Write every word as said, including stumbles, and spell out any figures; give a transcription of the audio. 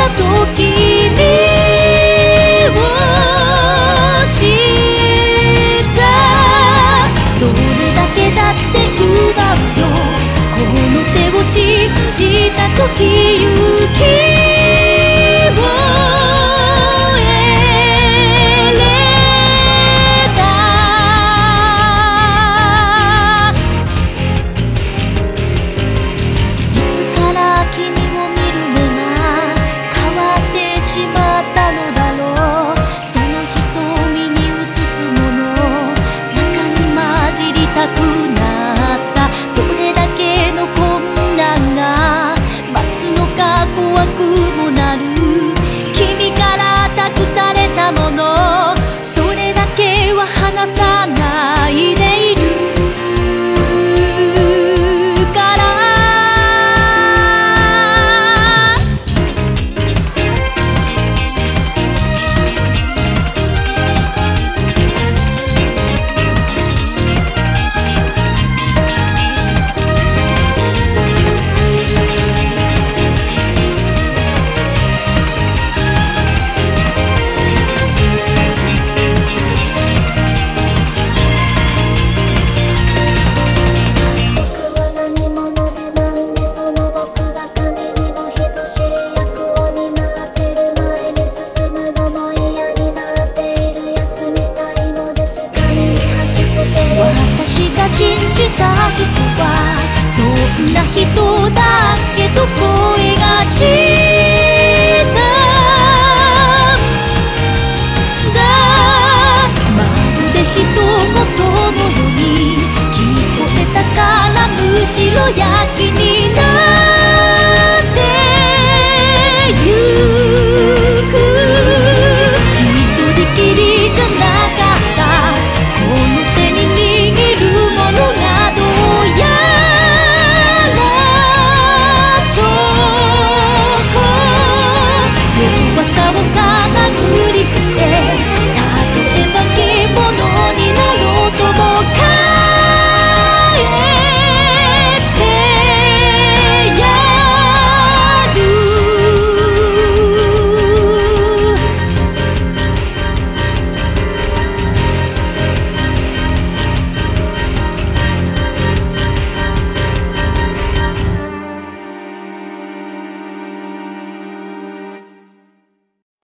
たと君を知ったどれだけだって奪うよこの手を信じた時勇気を得れたいつから君を見る目が変わってしまったのだろうその瞳に映すもの中に混じりたくなったどれだけの困難が待つのか怖くもなる君から託されたものそれだけは離さないでいるから私が信じた人はそんな人だけど声がしたまるで人事のように聞こえたからむしろ躍起になる